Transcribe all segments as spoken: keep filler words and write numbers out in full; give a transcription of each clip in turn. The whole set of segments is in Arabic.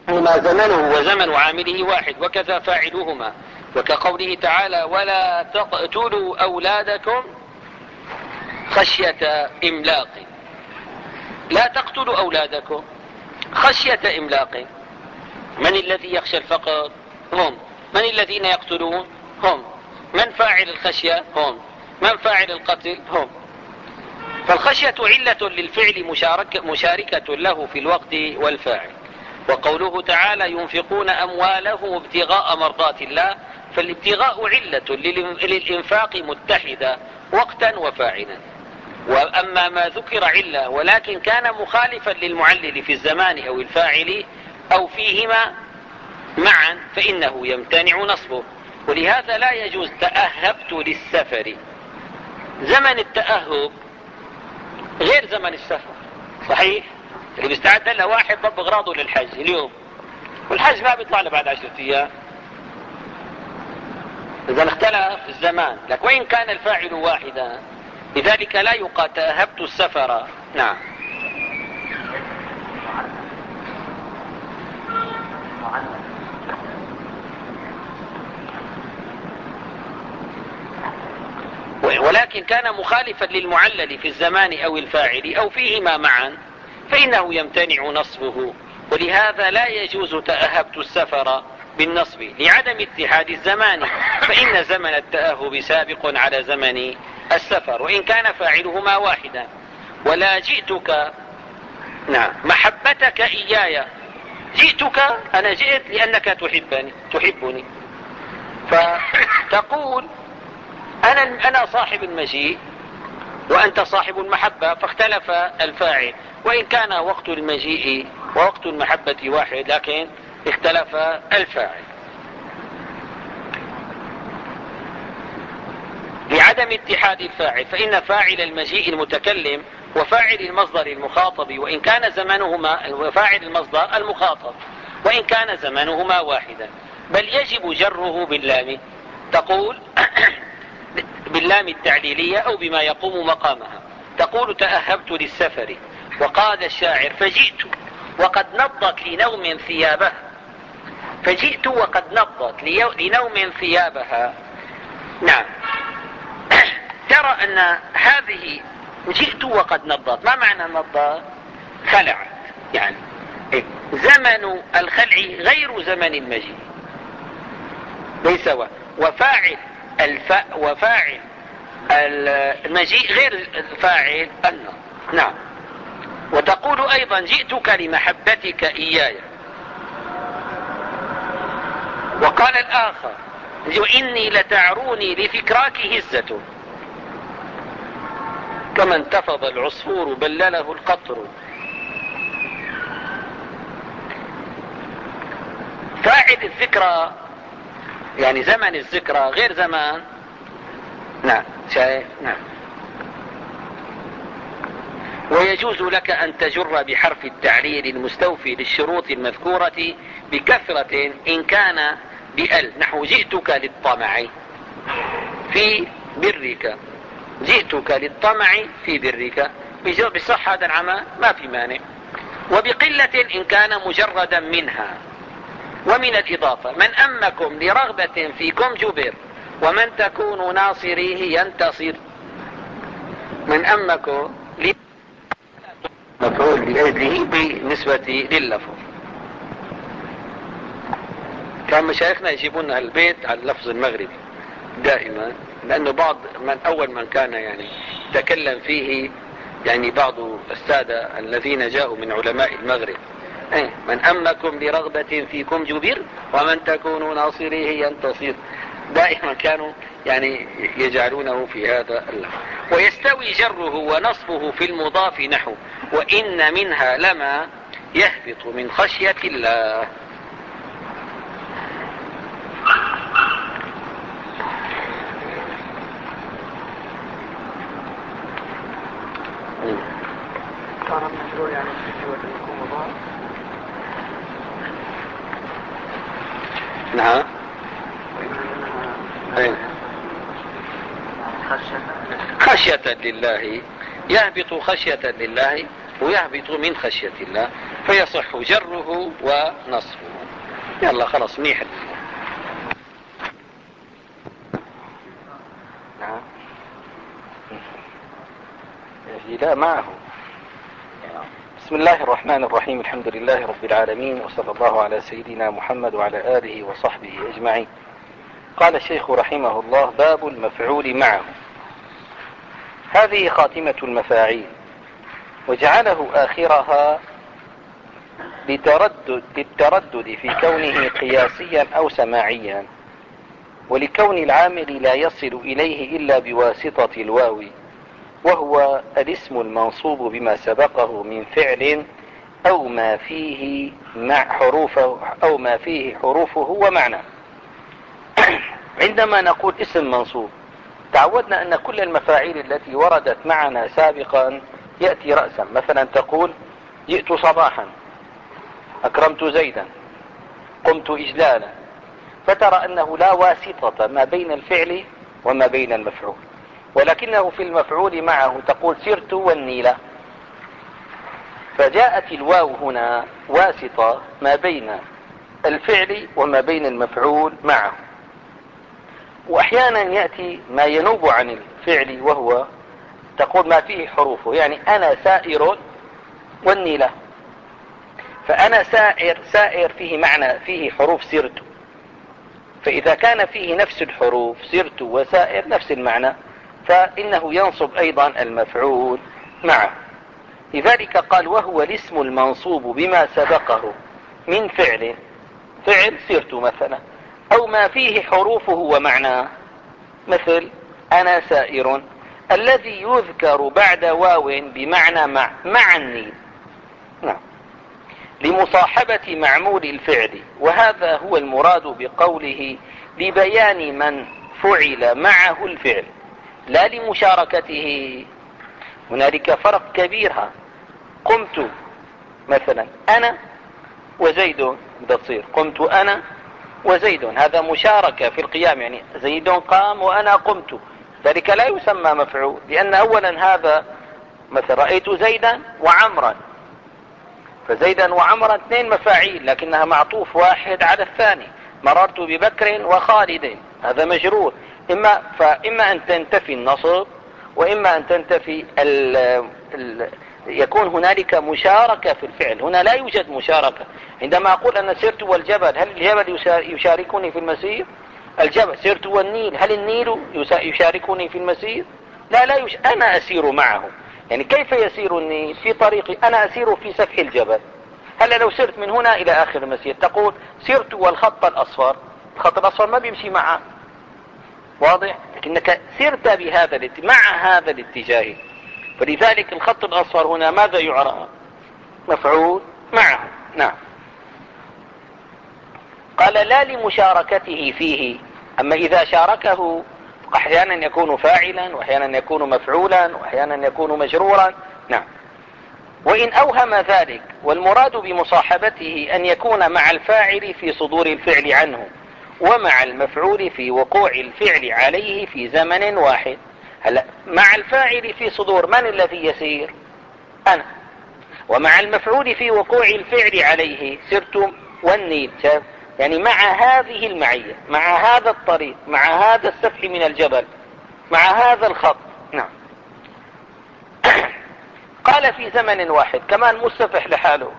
ما زمنه وزمن عامله واحد، وكذا فاعلهما، وكقوله تعالى ولا تقتلوا أولادكم خشية إملاق. لا تقتلوا أولادكم خشية إملاق. من الذي يخشى الفقر؟ هم. من الذين يقتلون؟ هم. من فاعل الخشية؟ هم. من فاعل القتل؟ هم. فالخشية علة للفعل مشاركة, مشاركة له في الوقت والفاعل. وقوله تعالى ينفقون أموالهم ابتغاء مرضات الله، فالابتغاء علة للإنفاق متحدة وقتا وفاعلا. وأما ما ذكر علة ولكن كان مخالفا للمعلل في الزمان أو الفاعل أو فيهما معا فإنه يمتنع نصبه. ولهذا لا يجوز تأهبت للسفر. زمن التأهب غير زمن السفر، صحيح؟ اللي بيستعد له واحد ضب اغراضه للحج اليوم، والحج ما بيطلع له بعد عشرة ايام. اذا اختلف الزمان، لك وإن كان الفاعل واحدا، لذلك لا يقال تأهبت السفر. نعم. ولكن كان مخالفا للمعلل في الزمان أو الفاعل أو فيهما معا فإنه يمتنع نصبه. ولهذا لا يجوز تأهبت السفر بالنصب لعدم اتحاد الزمان، فإن زمن التأهب سابق على زمن السفر وإن كان فاعلهما واحدا. ولا جئتك، نعم، محبتك إياي. جئتك، أنا جئت لأنك تحبني تحبني فتقول أنا أنا صاحب المجيء وأنت صاحب المحبة، فاختلف الفاعل، وإن كان وقت المجيء ووقت المحبة واحد لكن اختلف الفاعل لعدم اتحاد الفاعل. فإن فاعل المجيء المتكلم وفاعل المصدر المخاطب وإن كان زمنهما، وفاعل المصدر المخاطب وإن كان زمنهما واحدا، بل يجب جره باللام. تقول باللام التعليلية أو بما يقوم مقامها. تقول تأهبت للسفر، وقال الشاعر فجئت وقد نضت لنوم ثيابها. فجئت وقد نضت لنوم ثيابها. نعم. ترى أن هذه جئت وقد نضت، ما معنى نضت؟ خلعت. يعني زمن الخلع غير زمن المجيء، ليس سواء. وفاعل الفاء وفاعل المجيء غير فاعل النض. نعم. وتقول أيضا جئتك لمحبتك إياي. وقال الآخر وإني لتعروني لفكراك هزة، كما انتفض العصفور بلله القطر. فاعل الذكرى يعني زمن الذكرى غير زمان. نعم شايف. نعم. ويجوز لك أن تجر بحرف التعليل المستوفي للشروط المذكورة بكثرة إن كان بأل، نحو جئتك للطمع في برك. جئتك للطمع في برك بصح هذا العمل ما في مانع. وبقلة إن كان مجردا منها. ومن الإضافة من أمكم لرغبة فيكم جبر، ومن تكونوا ناصريه ينتصر. من أمكم مفعول لأجله بالنسبة لللفظ. كان مشايخنا يجيبون البيت على اللفظ المغربي دائما، لأنه بعض من أول من كان يعني تكلم فيه يعني بعض السادة الذين جاءوا من علماء المغرب. من أمكم لرغبة فيكم جبر، ومن تكونوا ناصريه ينتصر. دائما كانوا يعني يجعلونه في هذا اللفظ. ويستوي جره ونصبه في المضاف نحو وإن منها لما يهبط من خشية الله. نعم. خشية لله يهبط خشية لله ويهبط من خشية الله. فيصح جره ونصبه. يلا خلاص منيح. نعم لا معه. بسم الله الرحمن الرحيم. الحمد لله رب العالمين، وصلى الله على سيدنا محمد وعلى آله وصحبه أجمعين. قال الشيخ رحمه الله: باب المفعول معه. هذه خاتمة المفاعيل، وجعله آخرها لتردد للتردد في كونه قياسيا أو سماعيا، ولكون العامل لا يصل إليه إلا بواسطة الواو، وهو الاسم المنصوب بما سبقه من فعل أو ما فيه مع حروفه أو ما فيه حروفه ومعنى. عندما نقول اسم منصوب، تعودنا أن كل المفاعيل التي وردت معنا سابقا يأتي رأسا. مثلا تقول: جئت صباحا، أكرمت زيدا، قمت إجلالا، فترى أنه لا واسطة ما بين الفعل وما بين المفعول. ولكنه في المفعول معه تقول: سرت والنيلة، فجاءت الواو هنا واسطة ما بين الفعل وما بين المفعول معه. وأحيانا يأتي ما ينوب عن الفعل، وهو تقول ما فيه حروفه، يعني أنا سائر والنيلة، فأنا سائر سائر فيه معنى، فيه حروف سرت، فإذا كان فيه نفس الحروف سرت وسائر نفس المعنى، فإنه ينصب أيضا المفعول معه. لذلك قال: وهو الاسم المنصوب بما سبقه من فعل، فعل سرت مثلا، أو ما فيه حروفه ومعناه، مثل أنا سائر، الذي يذكر بعد واو بمعنى مع مع النيل، نعم، لمصاحبة معمول الفعل. وهذا هو المراد بقوله: لبيان من فعل معه الفعل، لا لمشاركته. هنالك فرق كبير. قمت مثلا أنا وزيد، بدأ تصير قمت أنا وزيد، هذا مشاركة في القيام، يعني زيد قام وأنا قمت، ذلك لا يسمى مفعول، لأن أولا هذا مثلا رأيت زيدا وعمرا، فزيدا وعمرا اثنين مفاعيل لكنها معطوف واحد على الثاني. مررت ببكر وخالد، هذا مجرور، إما فإما أن تنتفي النصب، وإما أن تنتفي ال ال يكون هنالك مشاركة في الفعل. هنا لا يوجد مشاركة. عندما أقول أنا سرت والجبل، هل الجبل يشاركني في المسير؟ الجبل. سرت والنيل، هل النيل يشاركني في المسير؟ لا لا يش... أنا أسير معه. يعني كيف يسير النيل؟ في طريقي، أنا أسير في سفح الجبل. هلا لو سرت من هنا إلى آخر المسير، تقول سرت والخط الأصفر، الخط الأصفر ما بيمشي معه، واضح؟ لكنك سرت بهذا مع هذا الاتجاه، فلذلك الخط الأصفر هنا ماذا يعرف؟ مفعول معه، نعم. قال: لا لمشاركته فيه. أما إذا شاركه أحيانا يكون فاعلا، وأحيانا يكون مفعولا، وأحيانا يكون مجرورا، نعم. وإن أوهم ذلك، والمراد بمصاحبته أن يكون مع الفاعل في صدور الفعل عنه، ومع المفعول في وقوع الفعل عليه في زمن واحد. هلا مع الفاعل في صدور، من الذي يسير؟ أنا. ومع المفعول في وقوع الفعل عليه، سرت والنيل، يعني مع هذه المعية، مع هذا الطريق، مع هذا السفح من الجبل، مع هذا الخط، نعم. قال في زمن واحد، كمان مستفح لحاله،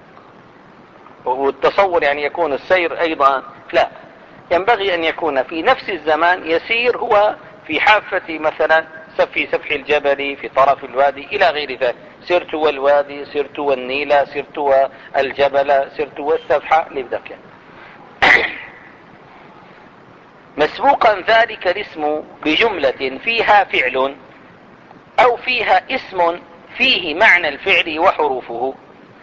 والتصور يعني يكون السير أيضا لا، ينبغي أن يكون في نفس الزمان يسير هو في حافة مثلا سفح سفح الجبل، في طرف الوادي، إلى غير ذلك. سرت والوادي، سرت والنيل، سرت والجبل، سرت والسفح لذلك. مسبوقا ذلك الاسم بجملة فيها فعل، أو فيها اسم فيه معنى الفعل وحروفه.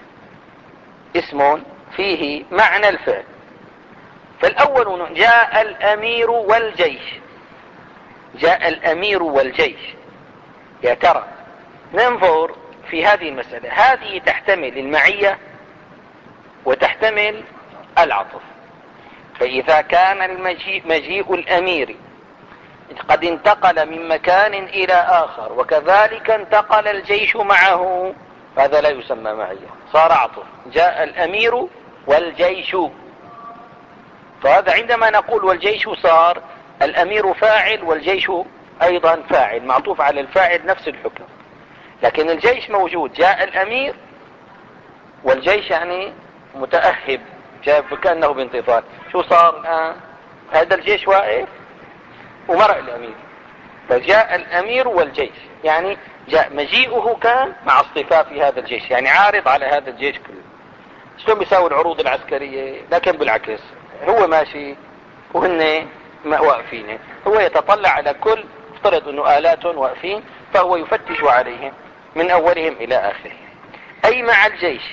اسم فيه معنى الفعل. فالأول: جاء الأمير والجيش. جاء الأمير والجيش، يا ترى ننظر في هذه المسألة، هذه تحتمل المعية وتحتمل العطف. فإذا كان المجيء مجيء الأمير قد انتقل من مكان إلى آخر، وكذلك انتقل الجيش معه، هذا لا يسمى معية، صار عطف. جاء الأمير والجيش، فهذا عندما نقول والجيش صار الأمير فاعل والجيش أيضا فاعل، معطوف على الفاعل نفس الحكم. لكن الجيش موجود، جاء الأمير والجيش يعني متأهب، جاء كأنه بانتظار. شو صار الآن؟ هذا الجيش واقف ومرأ الأمير، فجاء الأمير والجيش، يعني جاء مجيئه كان مع اصطفاف هذا الجيش، يعني عارض على هذا الجيش كله. شلون بيساوي العروض العسكرية؟ لكن بالعكس، هو ماشي وهن واقفين، هو يتطلع على كل، افترض انه آلات واقفين، فهو يفتش عليهم من اولهم الى اخرهم. اي مع الجيش.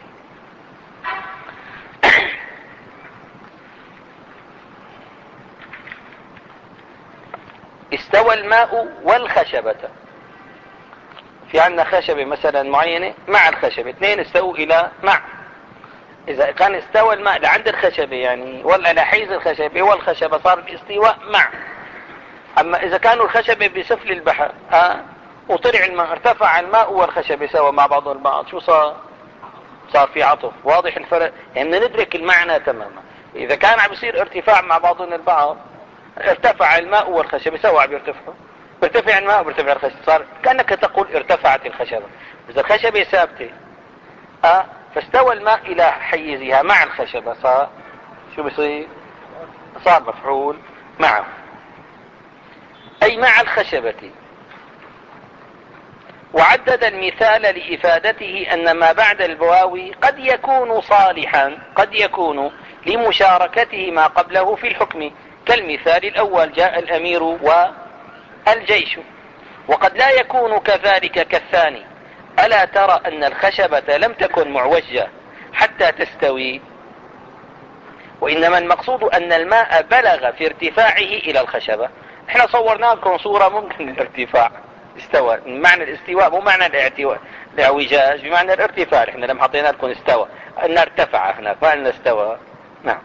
استوى الماء والخشبة، في عندنا خشبة مثلا معينة مع الخشبة، اثنين استووا الى مع. اذا كان استوى الماء لعند الخشبة يعني ولا لحيز الخشبة والخشبة، صار الاستواء مع. اما اذا كانوا الخشبة بسفل البحر ها وطلع الماء، ارتفع الماء والخشبة سوا مع بعضهم البعض، شو صار؟ صار في عطف. واضح الفرق؟ يعني ندرك المعنى تماما. اذا كان عم يصير ارتفاع مع بعضهم البعض، ارتفع الماء والخشبة سوا عم يرتفعوا، بيرتفع الماء وبيرتفع الخشبة، صار كأنك تقول ارتفعت الخشبة. اذا الخشبة ثابتة اه فاستوى الماء الى حيزها مع الخشبة، صار شو بصير؟ صار مفعول معه. اي مع الخشبة. وعدد المثال لإفادته أن ما بعد الواو قد يكون صالحا، قد يكون لمشاركته ما قبله في الحكم، كالمثال الأول جاء الأمير والجيش. وقد لا يكون كذلك كالثاني، ألا ترى أن الخشبة لم تكن معوجة حتى تستوي، وإنما المقصود أن الماء بلغ في ارتفاعه إلى الخشبة. احنا صورنا لكم صورة ممكن الارتفاع استوى، معنى الاستواء مو معنى الاعتواء الاعوجاج، بمعنى الارتفاع. احنا لما حطينا لكم استوى ان ارتفع هناك، ما ان استوى. نعم.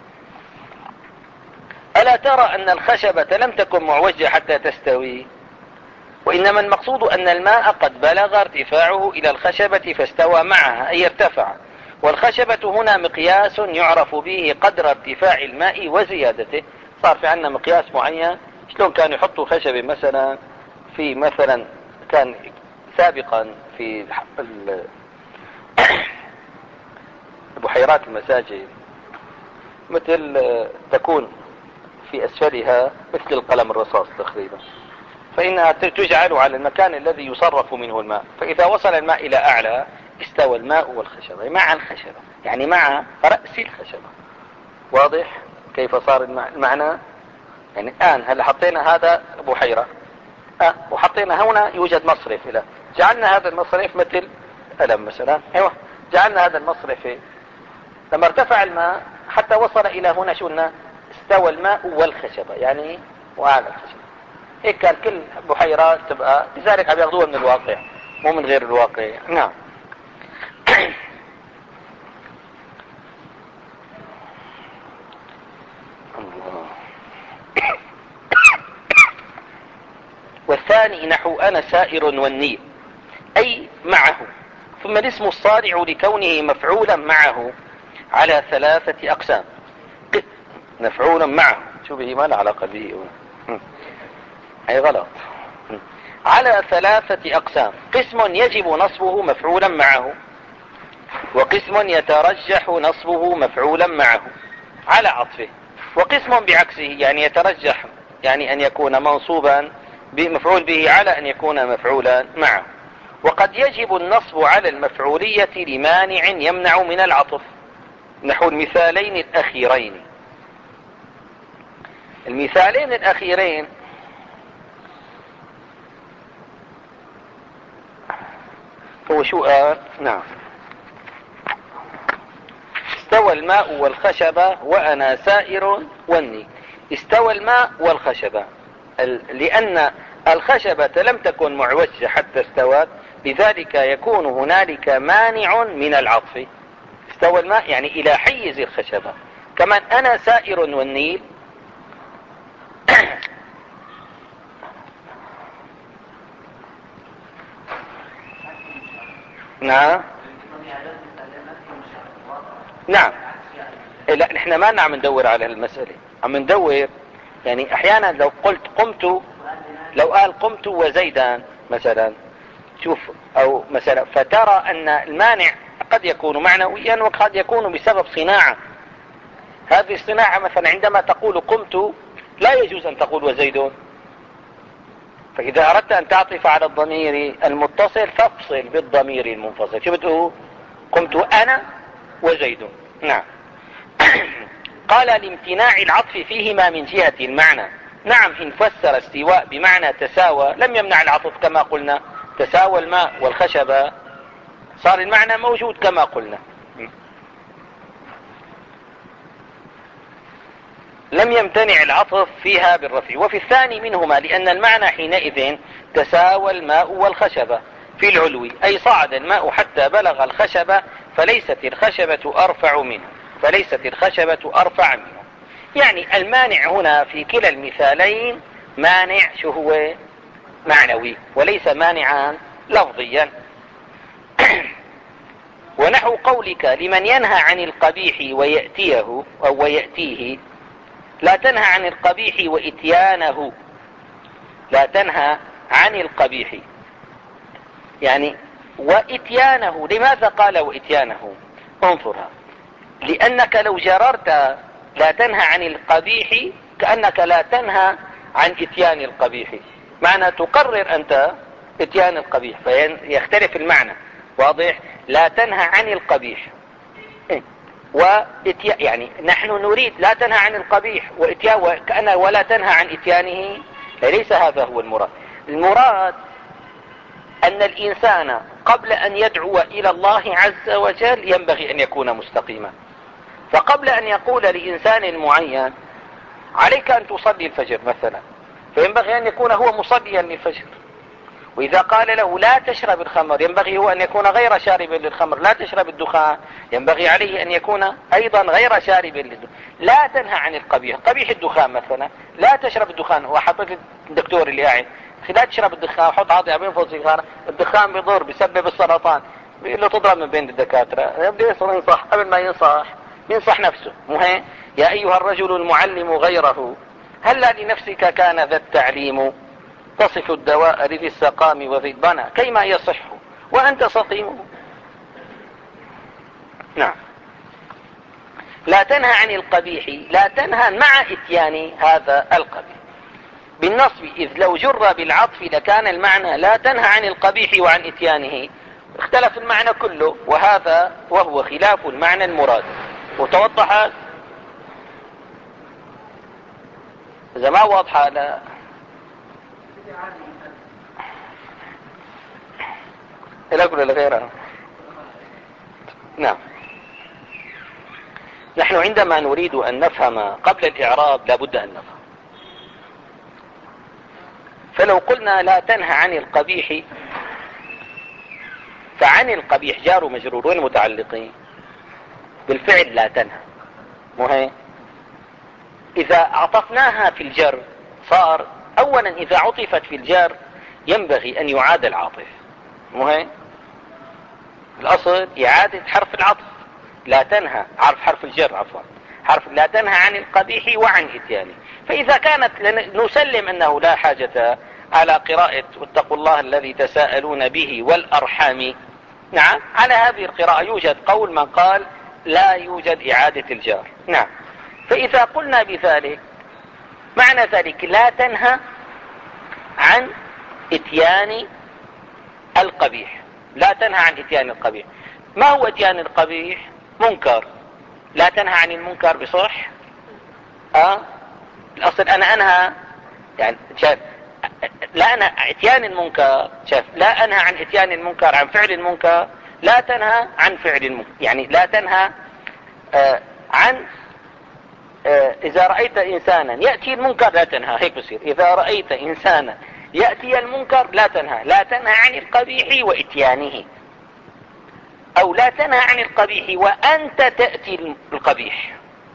ألا ترى أن الخشبة لم تكن معوجة حتى تستوي، وإنما المقصود أن الماء قد بلغ ارتفاعه إلى الخشبة فاستوى معها، أي ارتفع. والخشبة هنا مقياس يعرف به قدر ارتفاع الماء وزيادته. صار في عندنا مقياس معين. شلون كانوا يحطوا خشبة مثلا في مثلا كان سابقا في بحيرات المساجد، مثل تكون في أسفلها مثل القلم الرصاص تقريبا، فإنها تجعل على المكان الذي يصرف منه الماء، فإذا وصل الماء إلى أعلى استوى الماء والخشبة مع الخشبة، يعني مع رأس الخشبة. واضح كيف صار المعنى؟ يعني الآن هل حطينا هذا بحيرة أه وحطينا هنا يوجد مصرف، إلى جعلنا هذا المصرف مثل ألم مثلا، ايوه جعلنا هذا المصرف، لما ارتفع الماء حتى وصل إلى هنا شو قلنا؟ استوى الماء والخشبة، يعني وأعلى الخشبة. هيك كان كل بحيرات تبقى، لذلك عم ياخذوها من الواقع مو من غير الواقع. نعم. والثاني نحو أنا سائر والنيل، أي معه. ثم الاسم الصارع لكونه مفعولا معه على ثلاثة أقسام. مفعولا معه، شو به؟ ما له علاقة به، أي غلط. على ثلاثة أقسام: قسم يجب نصبه مفعولا معه، وقسم يترجح نصبه مفعولا معه على عطفه، وقسم بعكسه يعني يترجح يعني أن يكون منصوبا بمفعول به على أن يكون مفعولا معه. وقد يجب النصب على المفعولية لمانع يمنع من العطف، نحو المثالين الأخيرين. المثالين الأخيرين هو شو قال؟ نعم. استوى الماء والخشبة وأنا سائر والنيل. استوى الماء والخشبة لأن الخشبة لم تكن معوجة حتى استوت، لذلك يكون هنالك مانع من العطف. استوى الماء يعني إلى حيز الخشبة. كمان أنا سائر والنيل نعم نعم. لا نحن ما عم ندور على المسألة، عم ندور يعني احيانا لو قلت قمت، لو قال قمت وزيدان مثلا، شوف، او مثلا فترى ان المانع قد يكون معنويا وقد يكون بسبب صناعة. هذه الصناعة مثلا عندما تقول قمت لا يجوز ان تقول وزيد، فاذا اردت ان تعطف على الضمير المتصل فافصل بالضمير المنفصل. شو بتقول؟ قمت انا وزيد. نعم. قال لامتناع العطف فيهما من جهة المعنى. نعم، إن فسر استواء بمعنى تساوى لم يمنع العطف كما قلنا، تساوى الماء والخشبة صار المعنى موجود كما قلنا، لم يمتنع العطف فيها بالرفع. وفي الثاني منهما لأن المعنى حينئذ تساوى الماء والخشبة في العلو، أي صعد الماء حتى بلغ الخشبة فليست الخشبة أرفع منه، فليست الخشبة أرفع منه. يعني المانع هنا في كلا المثالين مانع شو هو؟ معنوي، وليس مانعا لفظيا. ونحو قولك لمن ينهى عن القبيح ويأتيه أو ويأتيه، لا تنهى عن القبيح وإتيانه، لا تنهى عن القبيح يعني وإتيانه. لماذا قال وإتيانه؟ انظرها، لأنك لو جررت لا تنهى عن القبيح كأنك لا تنهى عن إتيان القبيح، معنى تقرر أنت إتيان القبيح فيختلف المعنى. واضح؟ لا تنهى عن القبيح وإتيا، يعني نحن نريد لا تنهى عن القبيح وإتيان وكأن ولا تنهى عن إتيانه، ليس هذا هو المراد. المراد أن الإنسان قبل أن يدعو إلى الله عز وجل ينبغي أن يكون مستقيما. فقبل أن يقول لإنسان معين عليك أن تصلي الفجر مثلا، فينبغي أن يكون هو مصليا للفجر. وإذا قال له لا تشرب الخمر ينبغي هو أن يكون غير شارب للخمر. لا تشرب الدخان ينبغي عليه أن يكون أيضا غير شارب للدخان. لا تنهى عن القبيح، قبيح الدخان مثلا، لا تشرب الدخان. وحطيت الدكتور اللي قاعد لا تشرب الدخان، حط عاطي عم ينفض سيجاره، الدخان بيضر بيسبب السرطان، بيقول له تضرب من بين الدكاتره. بده ينصح، قبل ما ينصح ينصح نفسه. مهم. يا أيها الرجل المعلم غيره هلا لنفسك كان ذا التعليم، تصف الدواء لذي السقام وذي البنا كيما يصح وأنت سقيم. نعم. لا تنهى عن القبيح، لا تنهى مع إتيان هذا القبيح بالنصب، إذ لو جر بالعطف لكان المعنى لا تنهى عن القبيح وعن إتيانه، اختلف المعنى كله، وهذا وهو خلاف المعنى المراد. وتوضح إذا ما واضحة لا لا كل غيرها. نعم. نحن عندما نريد أن نفهم قبل الإعراب لابد أن نفهم. فلو قلنا لا تنهى عن القبيح، فعن القبيح جار مجرور وين متعلقين؟ بالفعل لا تنهى. مهم. إذا عطفناها في الجر صار أولا إذا عطفت في الجر ينبغي أن يعاد العاطف. مهم. الأصل إعادة حرف العطف. لا تنهى عرف حرف الجر عفوا حرف لا تنهى عن القبيح وعن إتيانه. فإذا كانت نسلم أنه لا حاجة على قراءة واتقوا الله الذي تساءلون به والأرحام. نعم، على هذه القراءة يوجد قول من قال لا يوجد إعادة الجار. نعم. فإذا قلنا بذلك معنى ذلك لا تنهى عن إتيان القبيح، لا تنهى عن إتيان القبيح. ما هو إتيان القبيح؟ منكر. لا تنهى عن المنكر بصح أه؟ الأصل أنا أنهى، يعني شايف لا أنهى إتيان المنكر، شايف لا أنهى عن إتيان المنكر عن فعل المنكر، لا تنهى عن فعل المنكر، يعني لا تنهى آه عن آه إذا رأيت إنسانا يأتي المنكر لا تنهى، هيك بصير. إذا رأيت إنسانا يأتي المنكر لا تنهى. لا تنهى عن القبيح وإتيانه، أو لا تنهى عن القبيح وأنت تأتي القبيح.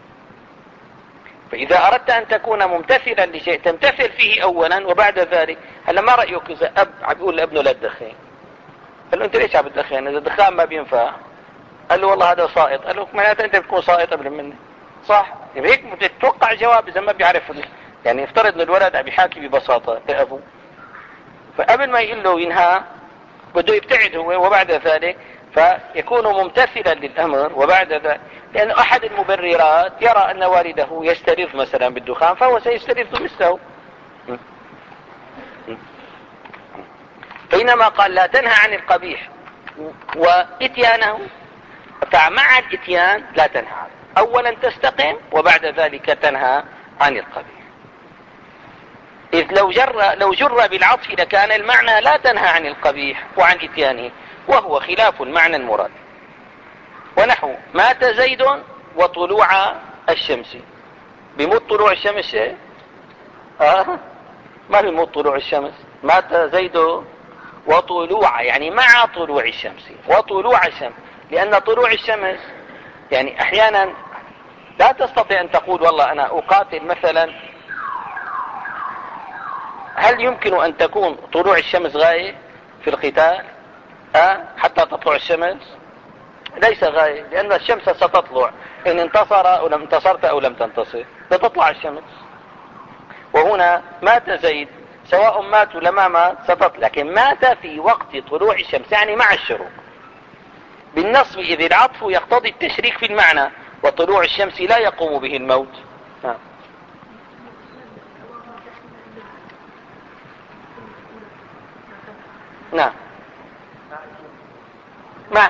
فإذا أردت أن تكون ممتثلا لشيء تمتثل فيه أولا وبعد ذلك. هلا ما رأيك إذا أب عم يقول لابنه لا تدخن، قال له انت ليش عم تدخن؟ اذا الدخان ما بينفع. قال له والله هذا سائط. قال له معناته انت بتكون سائط قبل مني. صح؟ يعني هيك بتتوقع جواب اذا ما بيعرف. يعني افترض ان الولد عم يحاكي ببساطة لأبوه، فقبل ما يقول له ينهى بده يبتعد هو، وبعد ذلك فيكون ممتثلا للأمر. وبعد ذلك لأن أحد المبررات يرى أن والده يستلذ مثلا بالدخان فهو سيستلذ مثله. فإنما قال لا تنهى عن القبيح وإتيانه، فمع الإتيان لا تنهى عنه. أولا تستقيم وبعد ذلك تنهى عن القبيح. إذ لو جر, لو جر بالعطف لكان المعنى لا تنهى عن القبيح وعن إتيانه، وهو خلاف المعنى المراد. ونحو مات زيد وطلوع الشمس. بموت طلوع الشمس آه ما بموت طلوع الشمس. مات زيد وطلوع يعني مع طلوع الشمس، وطلوع الشمس، لأن طلوع الشمس يعني أحيانا لا تستطيع أن تقول والله أنا أقاتل مثلا. هل يمكن أن تكون طلوع الشمس غاية في القتال أه؟ حتى تطلع الشمس؟ ليس غاية، لأن الشمس ستطلع إن انتصر أو لم انتصرت أو لم تنتصر ستطلع الشمس. وهنا مات زيد سواء مات لما مات ستطلع، لكن مات في وقت طلوع الشمس يعني مع الشروق. بالنصب إذ العطف يقتضي التشريك في المعنى، وطلوع الشمس لا يقوم به الموت. نعم. نعم. ما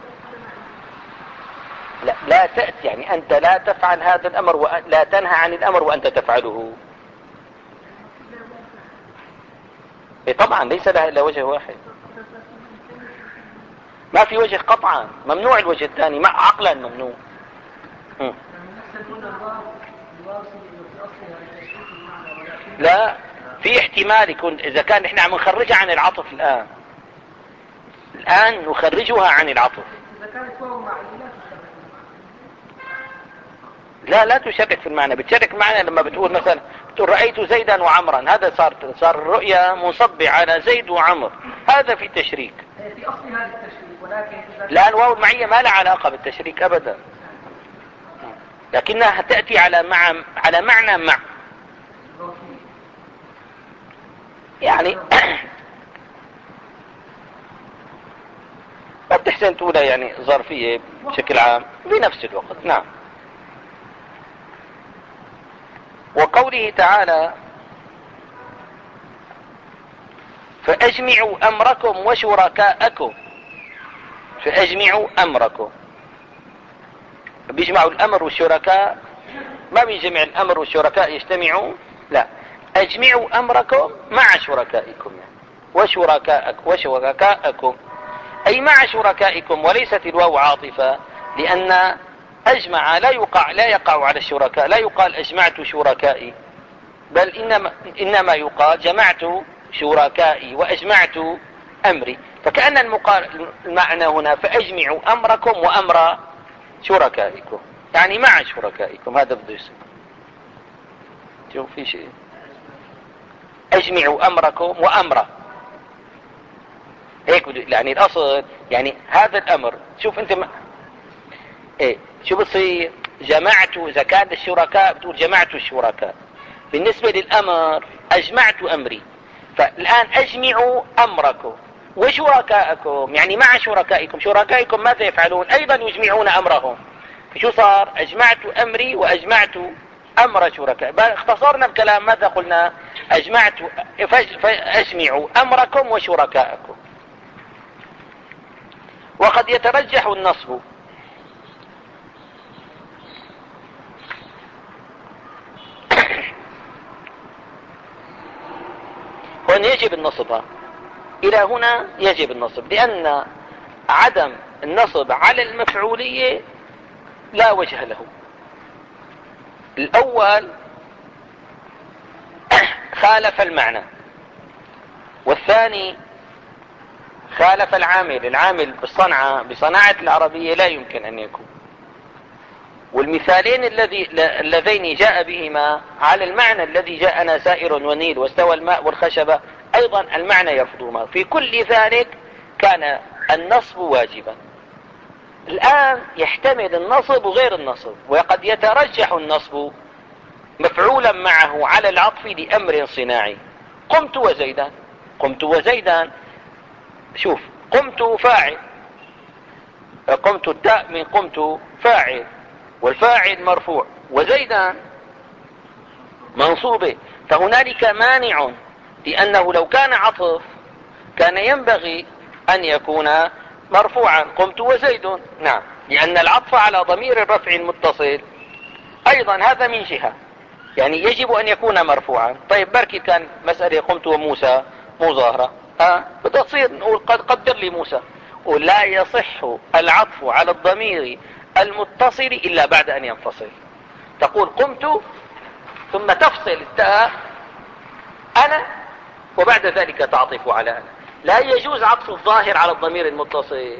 لا, لا تأتي يعني أنت لا تفعل هذا الأمر ولا تنهى عن الأمر وأنت تفعله. إيه طبعا ليس لها إلا وجه واحد، ما في وجه قطعا، ممنوع الوجه الثاني، مع عقلا ممنوع. م. لا في احتمال يكون إذا كان إحنا عم نخرجها عن العطف الآن الآن نخرجها عن العطف. لا لا تشرك في المعنى. بتشرك المعنى لما بتقول مثلا بتقول رأيت زيدا وعمرا، هذا صار صار الرؤيا منصبة على زيد وعمر، هذا في تشريك في أصل هذا التشريك. ولكن الآن واو المعية ما لها علاقة بالتشريك أبدا، لكنها تأتي على مع على معنى مع يعني بتحسن تقولها يعني ظرفية بشكل عام بنفس الوقت. نعم. وقوله تعالى فأجمعوا أمركم وشركاءكم. فأجمعوا أمركم، بيجمعوا الأمر والشركاء، ما بيجمع الأمر والشركاء يجتمعوا، لا، أجمعوا أمركم مع شركائكم يعني. وشركاءكم وشركاءكم أي مع شركائكم، وليست الواو عاطفة، لأن أجمع لا يقع لا يقع على الشركاء، لا يقال أجمعت شركائي، بل إنما, إنما يقال جمعت شركائي وأجمعت أمري. فكأن المعنى هنا فأجمعوا أمركم وأمر شركائكم يعني مع شركائكم. هذا بده يصير. شوف في شيء أجمعوا أمركم وأمره هيك بده يعني الأصل يعني هذا الأمر. شوف أنت ما إيه شو بتصير جمعت. إذا كان الشركاء بتقول جمعت الشركاء، بالنسبة للأمر أجمعت أمري. فالآن أجمعوا أمركم وشركاءكم يعني مع شركائكم. شركائكم ماذا يفعلون؟ أيضا يجمعون أمرهم. شو صار؟ أجمعت أمري وأجمعت أمر شركاء. اختصرنا الكلام ماذا قلنا؟ أجمعت فأجمعوا أمركم وشركاءكم. وقد يترجح النصب وأن يجب النصب. إلى هنا يجب النصب، لأن عدم النصب على المفعولية لا وجه له. الأول خالف المعنى، والثاني خالف العامل. العامل بالصنعة بصناعة العربية لا يمكن أن يكون. والمثالين الذي اللذين جاء بهما على المعنى الذي جاءنا سائر ونيل واستوى الماء والخشبة، أيضا المعنى يرفضهما. في كل ذلك كان النصب واجبا. الآن يحتمل النصب وغير النصب، وقد يترجح النصب مفعولا معه على العطف لأمر صناعي. قمت وزيدان، قمت وزيدان، شوف قمت فاعل، قمت التاء من قمت فاعل والفاعل مرفوع وزيدان منصوبه، فهنالك مانع، لأنه لو كان عطف كان ينبغي أن يكون مرفوعا. قمت وزيد، نعم، لأن العطف على ضمير الرفع المتصل أيضا هذا من جهة، يعني يجب أن يكون مرفوعا. طيب بركي كان مسألة قمت وموسى مظاهرة، ها بتصير نقول قد قدر لي موسى، ولا يصح العطف على الضمير المتصل إلا بعد أن ينفصل. تقول قمت ثم تفصل التاء أنا وبعد ذلك تعطف على أنا. لا يجوز عطف الظاهر على الضمير المتصل.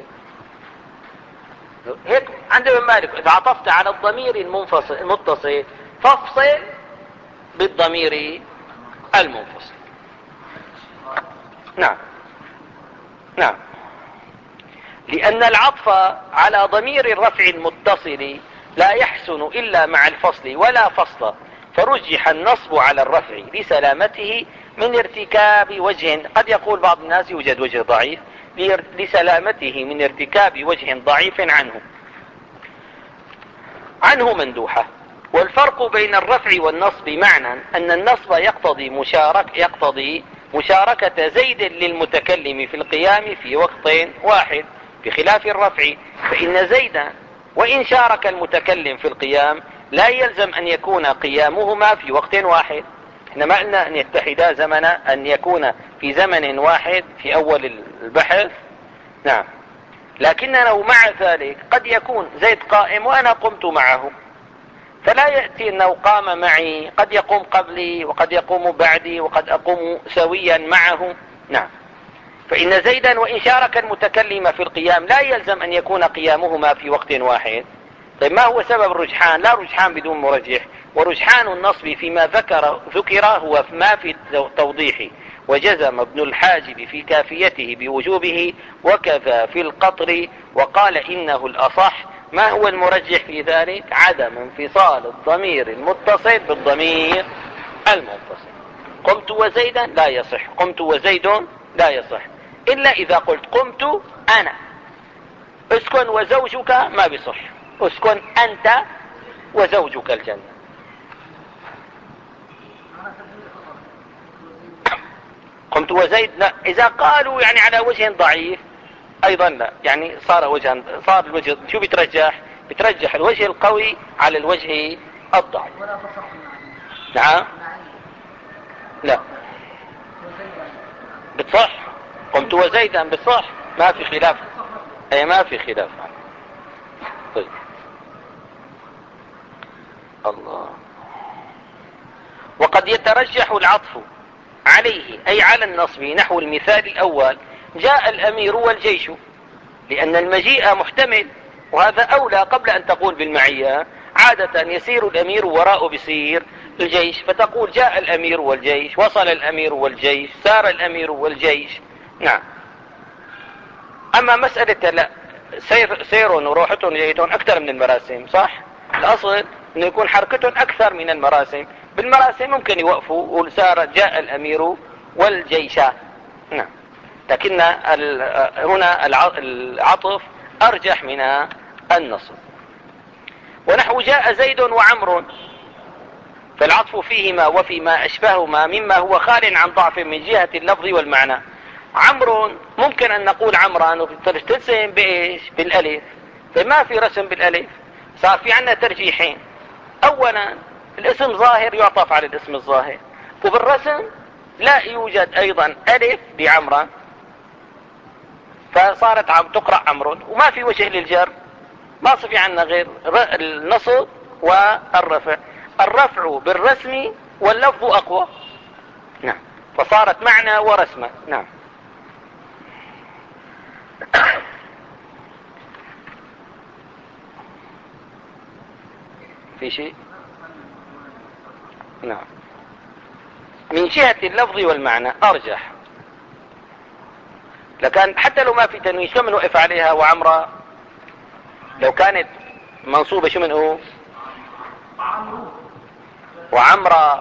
هيك عند ابن مالك إذا عطفت على الضمير المنفصل المتصل فافصل بالضمير المنفصل. نعم نعم، لأن العطف على ضمير الرفع المتصل لا يحسن إلا مع الفصل ولا فصل، فرجح النصب على الرفع لسلامته من ارتكاب وجه، قد يقول بعض الناس يوجد وجه ضعيف، لسلامته من ارتكاب وجه ضعيف عنه عنه مندوحة. والفرق بين الرفع والنصب معنى أن النصب يقتضي مشارك يقتضي مشاركة زيد للمتكلم في القيام في وقت واحد، بخلاف الرفع فإن زيدا وإن شارك المتكلم في القيام لا يلزم أن يكون قيامهما في وقت واحد. احنا ما قلنا أن يتحدا زمنا، أن يكون في زمن واحد في أول البحث، نعم، لكنه مع ذلك قد يكون زيد قائم وأنا قمت معه، فلا يأتي أنه قام معي، قد يقوم قبلي وقد يقوم بعدي وقد أقوم سويا معه، نعم. فإن زيدا وإن شارك المتكلم في القيام لا يلزم أن يكون قيامهما في وقت واحد. طيب ما هو سبب الرجحان؟ لا رجحان بدون مرجح، ورجحان النصب فيما ذكر ذكر هو ما في التوضيح، وجزم ابن الحاجب في كافيته بوجوبه وكذا في القطر، وقال إنه الأصح. ما هو المرجح في ذلك؟ عدم انفصال الضمير المتصل بالضمير المنفصل. قمت وزيدا لا يصح، قمت وزيد لا يصح، إلا إذا قلت قمت أنا. اسكن وزوجك ما بيصح، اسكن أنت وزوجك الجنة. قمت وزيد لا، إذا قالوا يعني على وجه ضعيف أيضا لا، يعني صار وجها، صار الوجه شو بيترجح؟ بترجح الوجه القوي على الوجه الضعيف. نعم لا بتصح، قمت وزيدا بتصح، ما في خلاف، اي ما في خلاف. طيب الله. وقد يترجح العطف عليه أي على النصب، نحو المثال الأول جاء الأمير والجيش، لأن المجيء محتمل، وهذا أولى قبل أن تقول بالمعية. عادة يسير الأمير وراءه بيصير الجيش، فتقول جاء الأمير والجيش، وصل الأمير والجيش، سار الأمير والجيش، نعم. أما مسألة لا سير سيرون وروحتهم جيتون أكثر من المراسم، صح؟ الأصل أنه يكون حركتهم أكثر من المراسم. بالمراسم ممكن يوقفوا وسار جاء الأمير والجيش، نعم، لكن هنا العطف أرجح من النصب. ونحو جاء زيد وعمر، فالعطف فيهما وفيما أشبههما مما هو خال عن ضعف من جهة اللفظ والمعنى. عمرو ممكن أن نقول عمران وترسم بإيش؟ بالألف، فما في رسم بالألف، صار في عنا ترجيحين. أولا الاسم ظاهر يعطف على الاسم الظاهر، وبالرسم لا يوجد أيضا ألف بعمران، فصارت عم تقرأ عمرو، وما في وجه للجر، ما صفي عنا غير النصب والرفع. الرفع بالرسم واللفظ أقوى، نعم، فصارت معنى ورسمة، نعم. في شيء؟ نعم، من جهة اللفظ والمعنى أرجح. لكان حتى لو ما في تنوين شو بنوقف عليها؟ وعمرة لو كانت منصوبة شو بنقول؟ وعمرة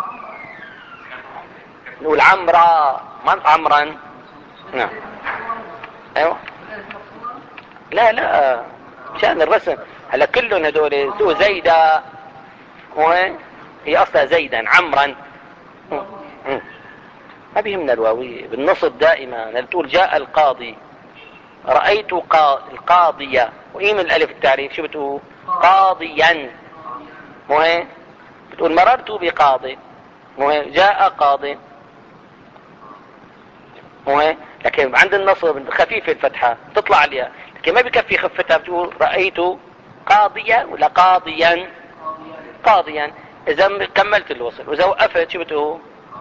نقول عمرة ما عمرا. نعم ايوه. لا لا مشان الرسم. هلا كلهم هدول سوى زيدة وين هي اصلا زيدا عمرا. ما بيهمنا الواوية بالنصب دائما. تقول جاء القاضي، رأيت قا... القاضية، وإيه من الألف التعريف شو بتقول؟ قاضيا. مو هيك؟ بتقول مررت بقاضي، مو هيك؟ جاء قاضي، مو هيك؟ لكن عند النصب خفيفة الفتحة تطلع الياء، لكن ما بكفي خفتها. بتقول رأيت قاضية ولا قاضيا؟ قاضيا. إذا كملت الوصل. وإذا وقفت شو بتقول؟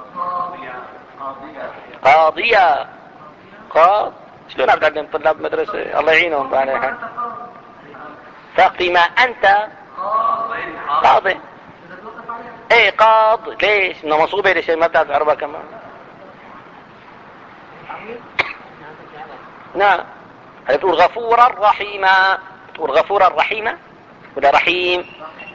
قاضية. قاض شلون عم تعلم طلاب مدرسة؟ الله يعينهم عليها. فقم أنت قاضي. ايه قاض. ليش؟ انه منصوبة ليش ما بتعرف عربها كمان؟ نعم. هل تقول غفورا رحيما؟ تقول غفورا رحيما ولا رحيم؟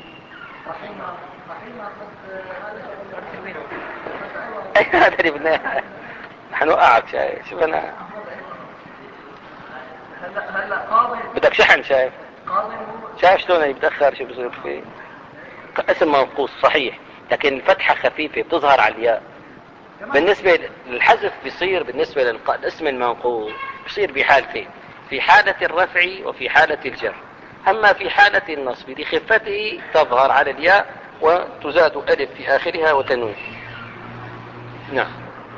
هذا اللي بدنا حنوقعك. شايف شوف انا بدك شحن. شايف شايف شلون يتأخر شو بصير فيه؟ اسم منقوص صحيح، لكن الفتحة خفيفة بتظهر على الياء. بالنسبة للحذف بيصير بالنسبة للاسم المنقوص بيصير بحالتين، في حالة الرفع وفي حالة الجر. اما في حالة النصب لخفته تظهر على الياء وتزاد الف في اخرها وتنوين. نعم.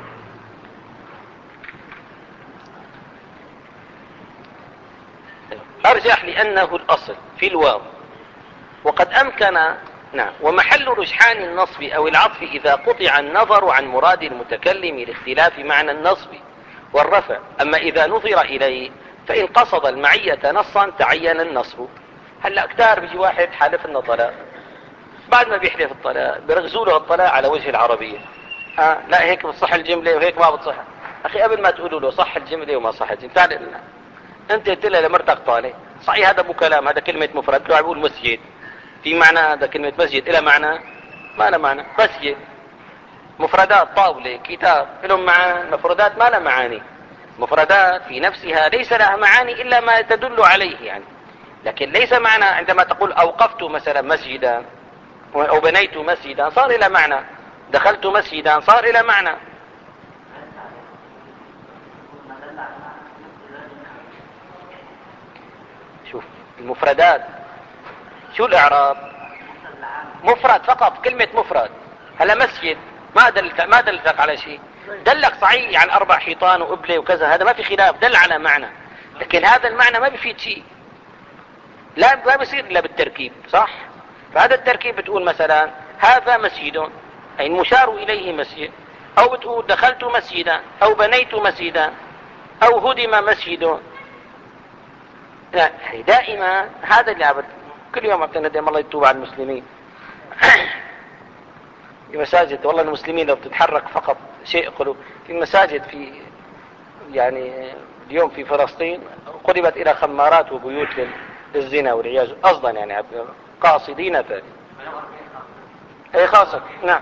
ارجح لانه الاصل في الواو، وقد امكن. نعم. ومحل رجحان النصب او العطف اذا قطع النظر عن مراد المتكلم لاختلاف معنى النصب والرفع. اما اذا نظر اليه فان قصد المعية نصا تعين النصب. هلا كتار بيجي واحد حالف لنا طلاق، بعد ما بيحلف الطلاق بيرغزوا له الطلاق على وجه العربية. آه لا هيك بتصح الجملة وهيك ما بتصح. اخي قبل ما تقولوا له صح الجملة وما صح الجملة، تعال لنا انت قلت لها لمرتك طالق صحيح، هذا مو كلام، هذا كلمة مفرد. لو بقول مسجد في معنى، هذا كلمة مسجد إلى معنى ما له معنى. مسجد مفردات طاولة كتاب لهم معنى، مفردات ما لها معاني. مفردات في نفسها ليس لها معاني إلا ما تدل عليه يعني، لكن ليس معنى. عندما تقول أوقفت مثلا مسجدا أو بنيت مسجدا صار إلى معنى، دخلت مسجدا صار إلى معنى. شوف المفردات شو الإعراب؟ مفرد فقط، كلمة مفرد. هلا مسجد ما دلت ما دلتك على شيء، دلك صحيح يعني أربع حيطان وقبلة وكذا، هذا ما في خلاف، دل على معنى، لكن هذا المعنى ما بيفيد شيء، لا ما بيصير إلا بالتركيب، صح؟ فهذا التركيب بتقول مثلا هذا مسجد أي المشار إليه مسجد، أو بتقول دخلت مسجدا أو بنيت مسجدا أو هدم مسجد. لا دائما هذا اللي عبد كل يوم عم ندم الله يتوب على المسلمين. في مساجد والله المسلمين لو بتتحرك فقط شيء قلوب. في مساجد في يعني اليوم في فلسطين قلبت الى خمارات وبيوت للزنا والعياذ قصدا يعني قاصدين ذلك. اي خاصة. نعم.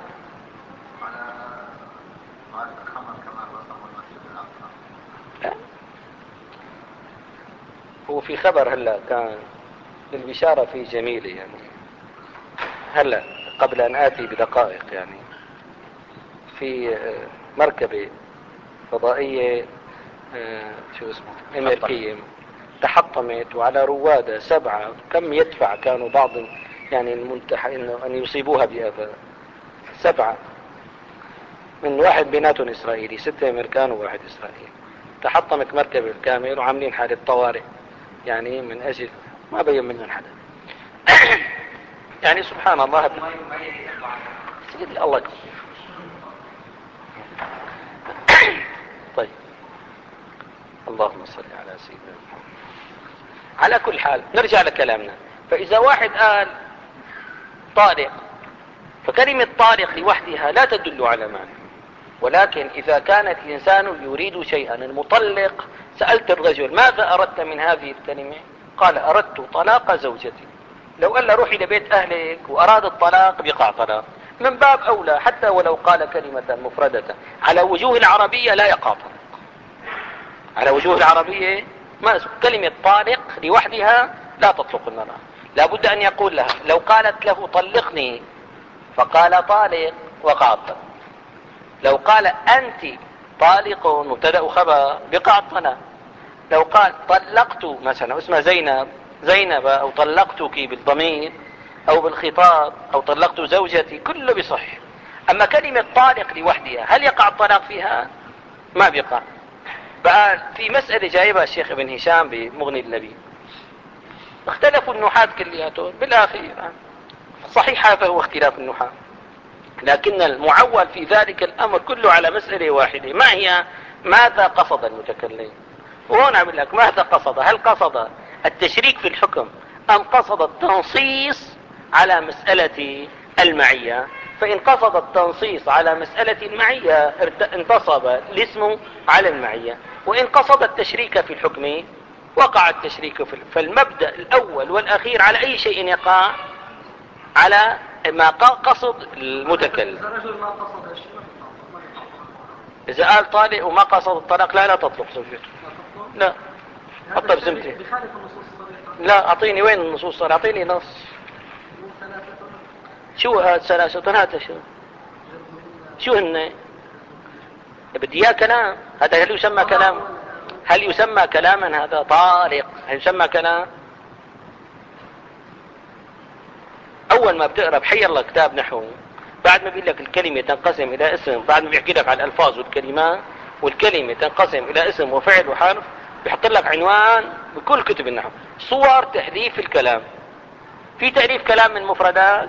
هو في خبر هلا كان للبشارة في جميلة يعني هلا قبل ان اتي بدقائق يعني في مركبة فضائية شو اسمه امريكية تحطمت وعلى روادة سبعة، كم يدفع كانوا بعض يعني المنتح انه ان يصيبوها بأذى. سبعة من واحد بيناتهم اسرائيلي، ستة امريكان وواحد اسرائيلي. تحطمت مركبة الكامل وعاملين حالة طوارئ يعني من اجل ما بين منهم حدا. يعني سبحان الله. سيدي الله يكفر. طيب اللهم صل على سيدنا محمد. على كل حال نرجع لكلامنا. فإذا واحد قال طارق، فكلمة طارق لوحدها لا تدل على معنى، ولكن إذا كان الإنسان يريد شيئا، المطلق سألت الرجل ماذا أردت من هذه الكلمة؟ قال أردت طلاق زوجتي. لو قال له روحي لبيت أهلك وأراد الطلاق بيقع طلاق، من باب أولى حتى ولو قال كلمة مفردة على وجوه العربية لا يقع طلاق. على وجوه العربية ما كلمة طالق لوحدها لا تطلق المرأة، لابد أن يقول لها. لو قالت له طلقني فقال طالق وقع الطلاق. لو قال أنت طالق مبتدأ خبر بقع الطلاق. لو قال طلقت مثلا اسمها زينب زينب أو طلقتك بالضمير أو بالخطاب أو طلقت زوجتي كله بصح. أما كلمة طالق لوحدها هل يقع الطلاق فيها؟ ما بيقع. بقى في مسألة جايبها الشيخ ابن هشام بمغني اللبيب، اختلفوا النحاة كلياتهم بالآخير. صحيح هذا هو اختلاف النحاة، لكن المعول في ذلك الأمر كله على مسألة واحدة، ما هي؟ ماذا قصد المتكلم؟ وهنا أقول لك ماذا قصد؟ هل قصد التشريك في الحكم أم قصد التنصيص على مسألة المعية؟ فإن قصد التنصيص على مسألة المعية انتصب الاسم على المعية، وإن قصد التشريك في الحكم وقع التشريك في الحكم. فالمبدأ الأول والأخير على أي شيء يقع؟ على ما قصد المتكلم. إذا رجل ما قصد الشيء إذا قال طالق وما قصد الطلاق لا لا تطلق زوجته. لا حطها بزمتي. بخالف النصوص الصريحة. لا أعطيني وين النصوص صار، أعطيني نص. شو هاد ثلاثة هات شو شو هن؟ بدي اياه كلام. هذا هل يسمى كلام؟ هل يسمى كلاما؟ هذا طارق هل يسمى كلام؟ اول ما بتقرا بحي الله كتاب نحو، بعد ما بيقول لك الكلمة تنقسم الى اسم، بعد ما بيحكي لك على الالفاظ والكلمات، والكلمة تنقسم الى اسم وفعل وحرف، بيحط لك عنوان بكل كتب النحو صور تحذيف الكلام. في تأليف كلام من مفردات،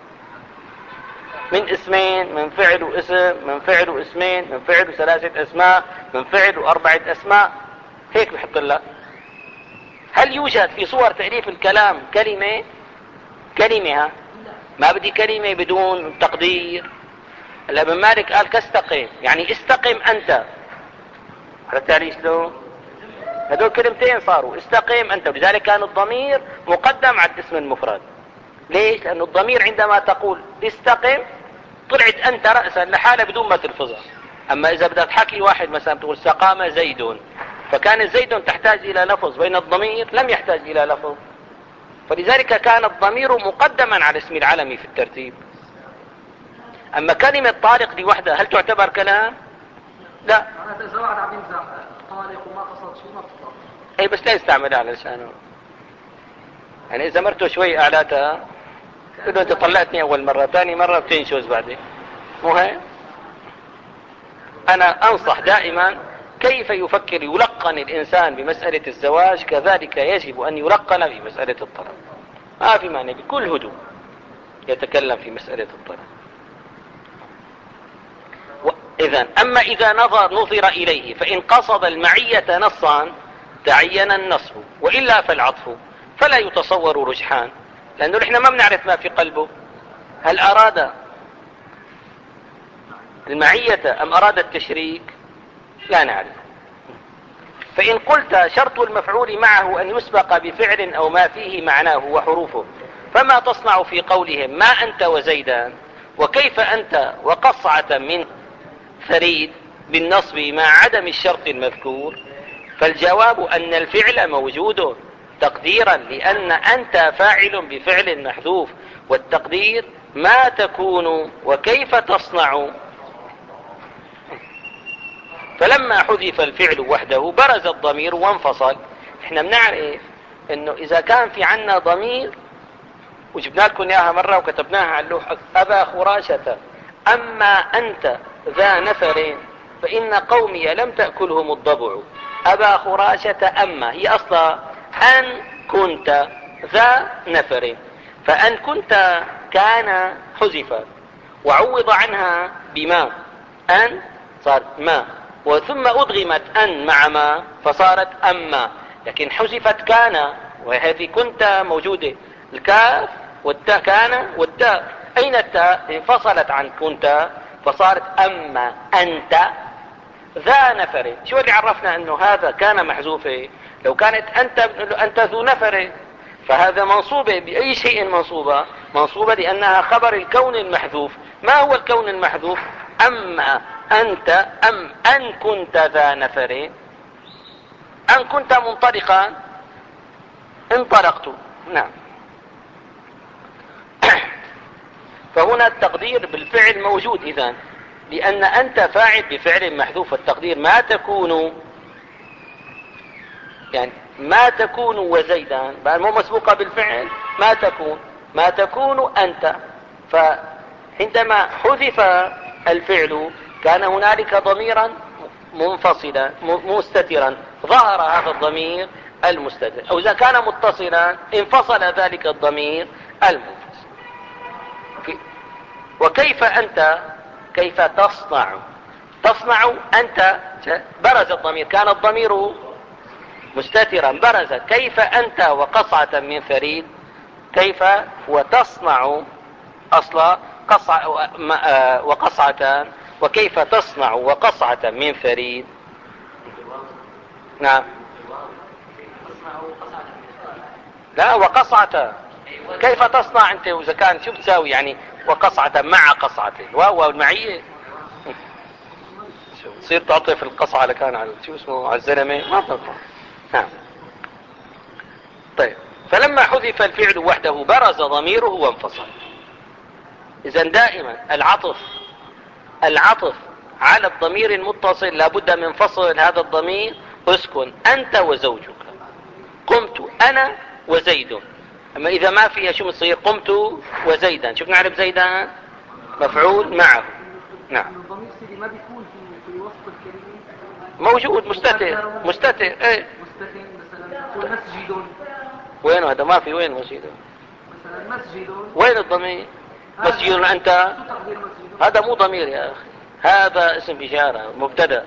من اسمين، من فعل واسم، من فعل واسمين، من فعل وثلاثة اسماء، من فعل واربعة اسماء، هيك بحط لك. هل يوجد في صور تأليف الكلام كلمة كلمة ما بدي كلمة بدون تقدير. الابن مالك قال كاستقم، يعني استقم انت. على التالي شلون؟ هذول كلمتين صاروا استقم انت، ولذلك كان الضمير مقدم على الاسم المفرد. ليش؟ لأن الضمير عندما تقول استقم طلعت أنت رأسا لحالة بدون ما تلفظها. أما إذا بدك تحكي واحد مثلا تقول سقام زيد، فكان زيد تحتاج إلى لفظ، بين الضمير لم يحتاج إلى لفظ، فلذلك كان الضمير مقدما على اسم العلم في الترتيب. أما كلمة طارق لوحدها هل تعتبر كلام؟ لا. معناتها إذا واحد عم يمزح طارق وما قصد شيء ما بتطلق. أي بس لا يستعملها على لسانه. يعني إذا مرته شوي أعلاتها تقول أنت طلعتني أول مرة، ثاني مرة بتنشوز بعدين. مهم. أنا أنصح دائما كيف يفكر يلقن الإنسان بمسألة الزواج، كذلك يجب أن يلقن في مسألة الطلاق. ما في معنى بكل هدوء يتكلم في مسألة الطلاق. إذن أما إذا نظر نظر إليه فإن قصد المعية نصا تعين النصب، وإلا فالعطف، فلا يتصور رجحان، لأنه نحن ما بنعرف ما في قلبه. هل أراد المعية أم أراد التشريك؟ لا نعرف. فإن قلت شرط المفعول معه أن يسبق بفعل أو ما فيه معناه وحروفه، فما تصنع في قولهم ما أنت وزيدان وكيف أنت وقصعة من ثريد بالنصب مع عدم الشرط المذكور؟ فالجواب أن الفعل موجود تقديرا، لأن أنت فاعل بفعل محذوف، والتقدير ما تكون وكيف تصنع. فلما حذف الفعل وحده برز الضمير وانفصل. احنا بنعرف انه اذا كان في عنا ضمير، وجبنا لكم اياها مرة وكتبناها على اللوحة، ابا خراشة اما انت ذا نفر فان قومي لم تأكلهم الضبع. ابا خراشة اما هي اصلا ان كنت ذا نفر، فان كنت كان حذفت وعوض عنها بما، ان صارت ما، وثم أدغمت أن مع ما فصارت أما، لكن حذفت كان، وهذه كنت موجودة، الكاف والتاء كان والتاء، أين التاء؟ انفصلت عن كنت فصارت أما أنت ذا نفر. شو اللي عرفنا أنه هذا كان محذوفة؟ لو كانت أنت أنت ذو نفر، فهذا منصوبة بأي شيء منصوبة؟ منصوبة لأنها خبر الكون المحذوف. ما هو الكون المحذوف؟ أما أنت أم أن كنت ذا نفر. أن كنت منطلقا انطلقت. نعم. فهنا التقدير بالفعل موجود إذن، لأن أنت فاعل بفعل محذوف. التقدير ما تكون، يعني ما تكون وزيدا مو مسبوقة بالفعل، ما تكون ما تكون أنت. فعندما حذف الفعل كان هنالك ضميرا منفصلا مستترا، ظهر هذا الضمير المستتر، أو إذا كان متصلا انفصل ذلك الضمير المنفصل. وكيف أنت؟ كيف تصنع؟ تصنع أنت، برز الضمير، كان الضمير مستترا برز. كيف أنت وقصعة من ثريد؟ كيف وتصنع أصلا قصع وقصعة، وكيف تصنع وقصعة من ثريد؟ نعم. لا، وقصعة. كيف تصنع أنت وإذا كان شو بتساوي يعني وقصعة مع قصعة؟ واو المعية تصير تعطف القصعة لكان على شو اسمه على الزلمة ما تنفع. نعم. طيب، فلما حذف الفعل وحده برز ضميره وانفصل. إذن دائما العطف العطف على الضمير المتصل لابد من فصل هذا الضمير. اسكن أنت وزوجك، قمت أنا وزيد. أما إذا ما فيها شو بتصير؟ قمت وزيدا. شوف نعرف زيدا مفعول معه. نعم. الضمير سيدي ما بيكون في في وسط الكلمة موجود مستتر. مستتر ايه مستتر. مثلا تقول مسجد. وين هذا؟ ما في. وين مسجد؟ مثلا مسجد. وين الضمير؟ مسجد أنت، هذا مو ضمير يا أخي، هذا اسم إشارة مبتدأ.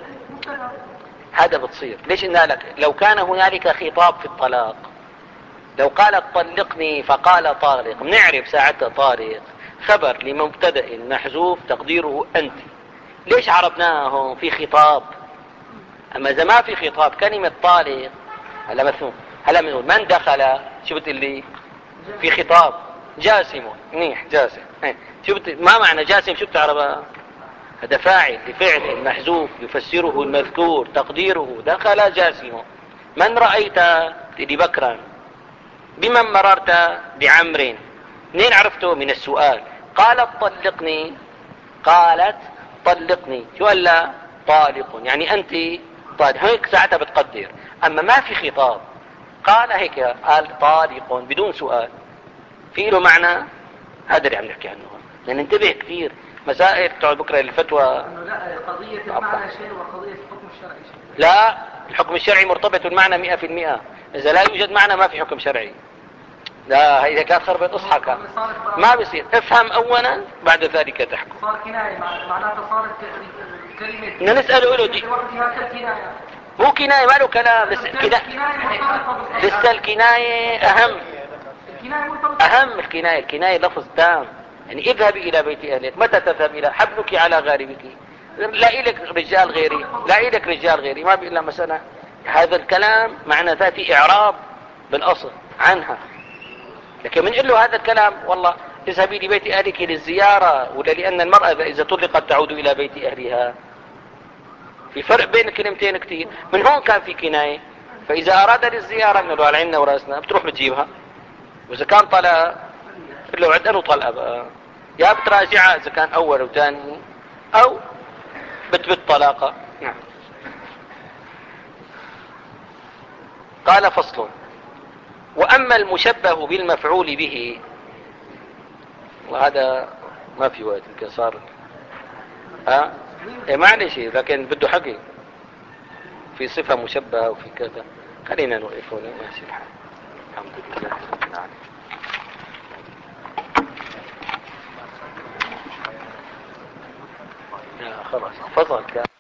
هذا بتصير ليش؟ إنها لك لو كان هنالك خطاب في الطلاق، لو قالت طلقني فقال طارق، نعرف ساعتها طارق خبر لمبتدأ محذوف تقديره أنت. ليش عرفناها هون؟ في خطاب. أما إذا ما في خطاب كلمة طارق هلا مثلا هلا بنقول من دخل، شو بتقول لي؟ في خطاب. جاسم. منيح جاسم. شو بت... ما معنى جاسم؟ شو بتعرفها؟ هذا فاعل لفعل محذوف يفسره المذكور تقديره دخل جاسم. من رأيت؟ تدي بكرا. بمن مررت؟ بعمر. منين عرفته؟ من السؤال. قالت طلقني، قالت طلقني، شو قال لا؟ طالق، يعني أنت طالق. هيك ساعتها بتقدر. أما ما في خطاب، قال هيك قال طالق بدون سؤال، في له معنى. هذا اللي عم نحكي عنه. لأن انتبه كثير مسائل بتوع بكره الفتوى. انه لا، قضية المعنى شيء وقضية الحكم الشرعي شيء. لا، الحكم الشرعي مرتبط بالمعنى مئة في المئة. إذا لا يوجد معنى ما في حكم شرعي. لا، إذا كانت خربت اصحك ما بيصير. افهم أولا بعد ذلك تحكم. صار كناية معناتها صارت كلمة. بدنا نسأله له دي لوحدها كالكناية. مو كناية، ما له كلام. لسه لسه الكناية أهم. أهم الكناية. الكناية لفظ تام. يعني اذهبي إلى بيت أهلك. متى تذهب؟ إلى حبلك على غاربك. لا إلك رجال غيري، لا إلك رجال غيري، ما بإلا مسألة. هذا الكلام معنى ذاتي إعراب بالأصل عنها. لكن من قل له هذا الكلام والله اذهبي لبيت أهلك للزيارة، ولا لأن المرأة إذا طلقت تعود إلى بيت أهلها. في فرق بين الكلمتين كتير. من هون كان في كناية. فإذا أراد للزيارة نقول على عنا وراسنا بتروح بتجيبها. وإذا كان طلق له عدة طلقة بقى، يا بتراجعها إذا كان أول وثاني، أو بتبت طلاقة. نعم. قال فصل. وأما المشبه بالمفعول به، وهذا ما في وقت يمكن صار ها إيه معلش، لكن بده حكي في صفة مشبهة وفي كذا. خلينا نوقف هنا ماشي الحال. الحمد لله رب العالمين. خلاص فضل.